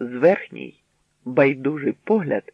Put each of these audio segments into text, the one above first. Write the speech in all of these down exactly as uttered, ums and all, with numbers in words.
зверхній, байдужий погляд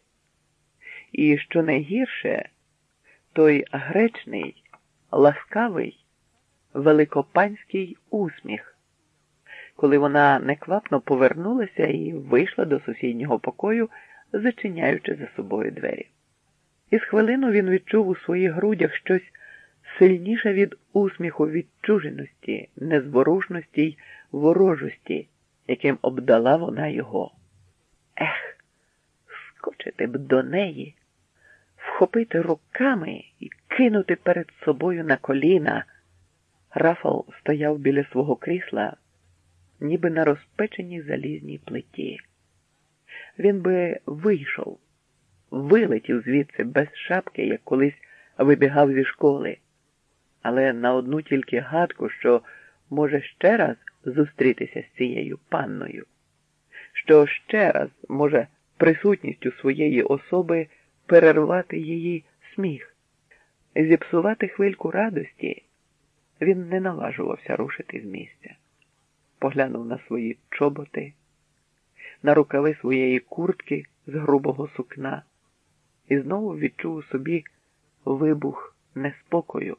і, що найгірше, той гречний, ласкавий, великопанський усміх, коли вона неквапно повернулася і вийшла до сусіднього покою, зачиняючи за собою двері. І з хвилину він відчув у своїх грудях щось сильніше від усміху відчуженості, незворушності й ворожості, яким обдала вона його. Ех, скочити б до неї, вхопити руками і кинути перед собою на коліна. Рафал стояв біля свого крісла, ніби на розпеченій залізній плиті. Він би вийшов, вилетів звідси без шапки, як колись вибігав зі школи. Але на одну тільки гадку, що може ще раз зустрітися з цією панною, що ще раз може присутністю своєї особи перервати її сміх, зіпсувати хвильку радості, він не наважувався рушити з місця. Поглянув на свої чоботи, на рукави своєї куртки з грубого сукна і знову відчув у собі вибух неспокою,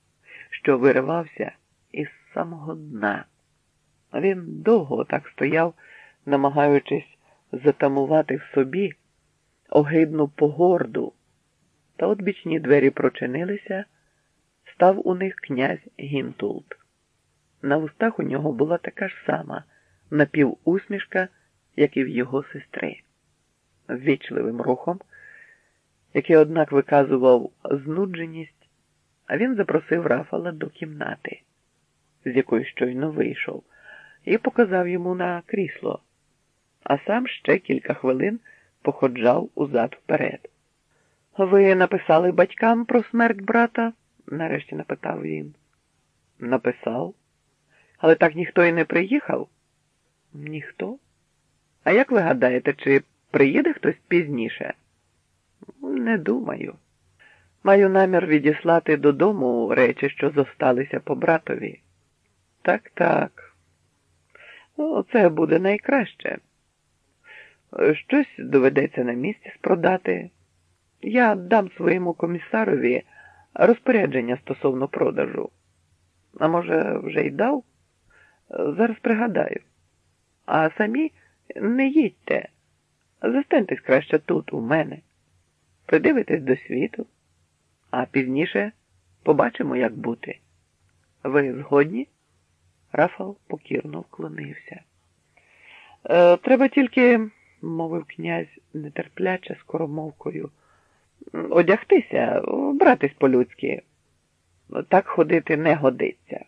що виривався із самого дна. Він довго так стояв, намагаючись затамувати в собі огидну погорду, та от бічні двері прочинилися, став у них князь Гінтулд. На вустах у нього була така ж сама напівусмішка, як і в його сестри. Ввічливим рухом, який, однак, виказував знудженість, а він запросив Рафала до кімнати, з якої щойно вийшов, і показав йому на крісло, а сам ще кілька хвилин походжав узад-вперед. «Ви написали батькам про смерть брата?» – нарешті напитав він. «Написав. Але так ніхто і не приїхав?» «Ніхто? А як ви гадаєте, чи приїде хтось пізніше?» «Не думаю. Маю намір відіслати додому речі, що зосталися по братові». «Так, так. Ну, це буде найкраще. Щось доведеться на місці спродати. Я дам своєму комісарові розпорядження стосовно продажу. А може, вже й дав? Зараз пригадаю. А самі не їдьте. Застаньтесь краще тут, у мене. Придивитесь до світу. А пізніше побачимо, як бути. Ви згодні?» Рафал покірно вклонився. «Е, треба тільки, – мовив князь нетерпляче скоромовкою, – одягтися, вбратись по-людськи. Так ходити не годиться.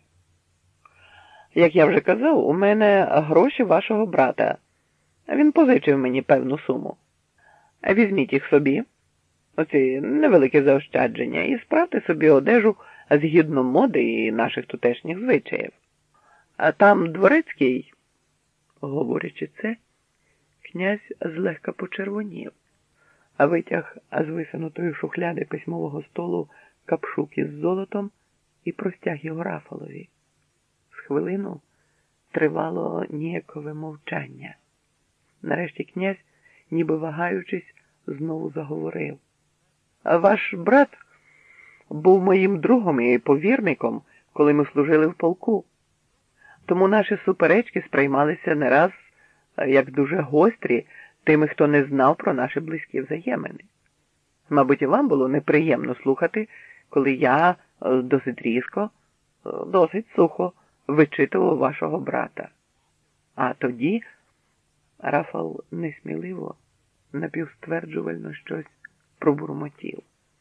Як я вже казав, у мене гроші вашого брата. Він позичив мені певну суму. Візьміть їх собі, оці невеликі заощадження, і справте собі одежу згідно моди і наших тутешніх звичаїв. А там дворецький...» Говорячи це, князь злегка почервонів, а витяг з висунутої шухляди письмового столу капшук із золотом і простяг його Рафалові. З хвилину тривало ніякове мовчання. Нарешті князь, ніби вагаючись, знову заговорив. «Ваш брат був моїм другом і повірником, коли ми служили в полку. Тому наші суперечки сприймалися не раз як дуже гострі тими, хто не знав про наші близькі взаємини. Мабуть, і вам було неприємно слухати, коли я досить різко, досить сухо вичитував вашого брата. А тоді...» Рафал несміливо, напівстверджувально щось пробурмотів.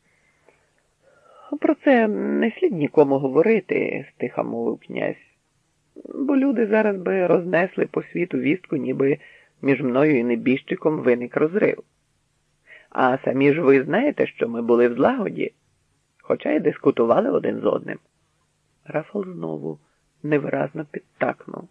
«Про це не слід нікому говорити», – стиха мовив князь. «Бо люди зараз би рознесли по світу вістку, ніби між мною і небіжчиком виник розрив. А самі ж ви знаєте, що ми були в злагоді, хоча й дискутували один з одним». Рафал знову невиразно підтакнув.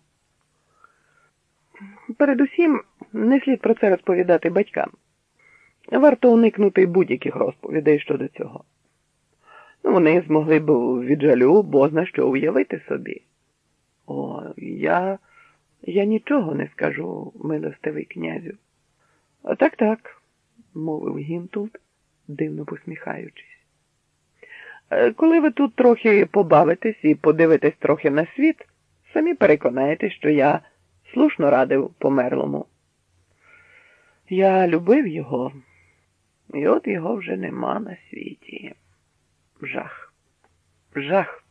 «Передусім, не слід про це розповідати батькам. Варто уникнути будь-яких розповідей щодо цього. Вони змогли б від жалю бозна що уявити собі». «О, я... Я нічого не скажу, милостивий князю. А так-так, мовив Гінтулд, дивно посміхаючись. Коли ви тут трохи побавитесь і подивитесь трохи на світ, самі переконаєтесь, що я слушно радив померлому. Я любив його, і от його вже нема на світі. Жах. Жах.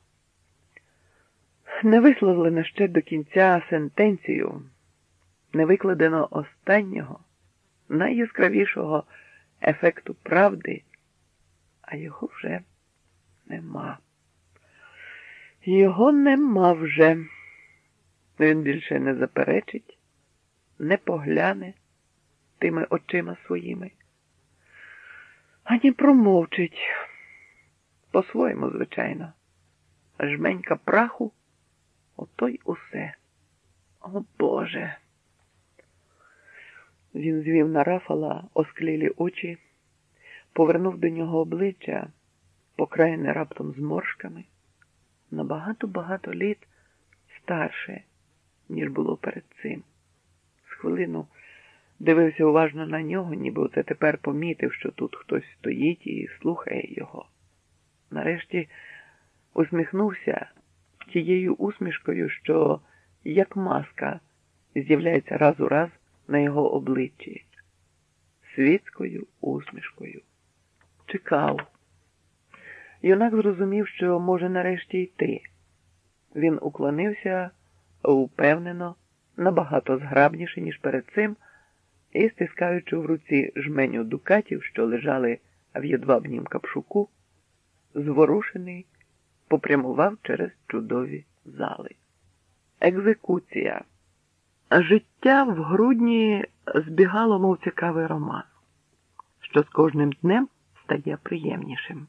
Не висловлено ще до кінця сентенцію, не викладено останнього, найяскравішого ефекту правди, а його вже нема. Його нема вже. Він більше не заперечить, не погляне тими очима своїми, ані промовчить. По-своєму, звичайно. Жменька праху, ото й усе. О, Боже! Він звів на Рафала осклілі очі, повернув до нього обличчя, покраєне раптом зморшками, на багато-багато літ старше, ніж було перед цим. З хвилину дивився уважно на нього, ніби оце тепер помітив, що тут хтось стоїть і слухає його. Нарешті усміхнувся тією усмішкою, що, як маска, з'являється раз у раз на його обличчі. Світською усмішкою. Чекав. Юнак зрозумів, що може нарешті йти. Він уклонився упевнено, набагато зграбніше, ніж перед цим, і, стискаючи в руці жменю дукатів, що лежали в єдвабнім капшуку, зворушений, попрямував через чудові зали. Екзекуція. Життя в грудні збігало, мов цікавий роман, що з кожним днем стає приємнішим.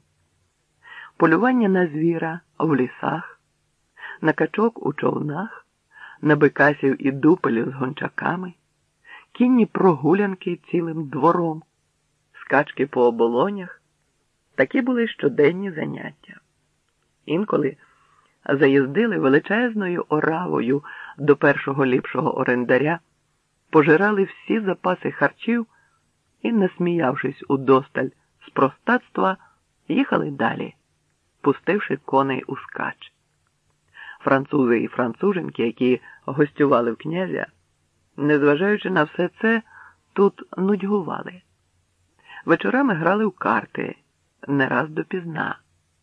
Полювання на звіра в лісах, на качок у човнах, на бекасів і дупелів з гончаками, кінні прогулянки цілим двором, скачки по оболонях – такі були щоденні заняття. Інколи заїздили величезною оравою до першого ліпшого орендаря, пожирали всі запаси харчів і, насміявшись удосталь з простацтва, їхали далі, пустивши коней у скач. Французи і француженки, які гостювали в князя, незважаючи на все це, тут нудьгували. Вечорами грали в карти, не раз допізна.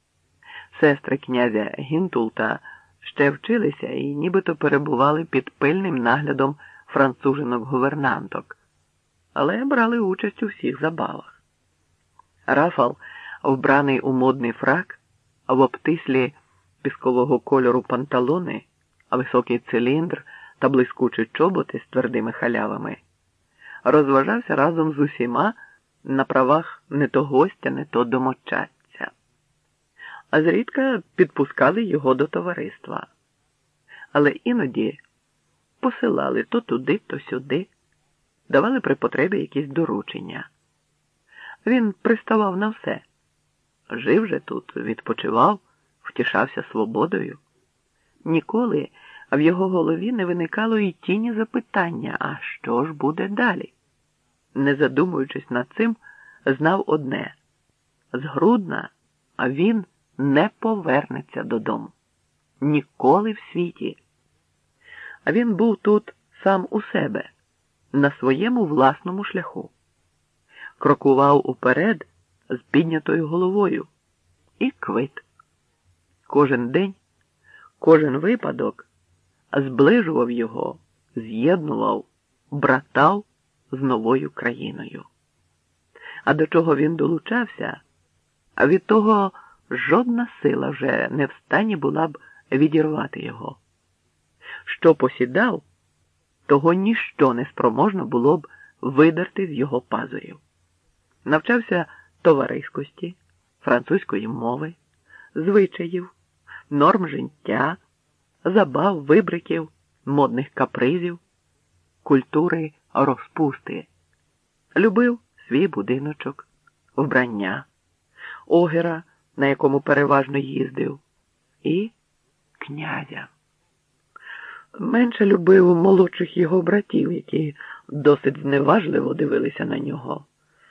Сестри князя Гінтулта ще вчилися і нібито перебували під пильним наглядом францужинок-гувернанток, але брали участь у всіх забавах. Рафал, вбраний у модний фрак, в обтислі піскового кольору панталони, високий циліндр та блискучі чоботи з твердими халявами, розважався разом з усіма на правах не то гостя, не то домочадця. А зрідка підпускали його до товариства. Але іноді посилали то туди, то сюди, давали при потребі якісь доручення. Він приставав на все. Жив же тут, відпочивав, втішався свободою. Ніколи в його голові не виникало і тіні запитання, а що ж буде далі? Не задумуючись над цим, знав одне – з Гродна, а він не повернеться додому. Ніколи в світі. А він був тут сам у себе, на своєму власному шляху. Крокував уперед з піднятою головою. І квит. Кожен день, кожен випадок зближував його, з'єднував, братав з новою країною. А до чого він долучався, а від того жодна сила вже не в стані була б відірвати його. Що посідав, того ніщо не спроможно було б видерти з його пазурів. Навчався товариськості, французької мови, звичаїв, норм життя, забав, вибриків, модних капризів, культури розпусти. Любив свій будиночок, вбрання, огера, на якому переважно їздив, і князя. менше любив молодших його братів, які досить зневажливо дивилися на нього.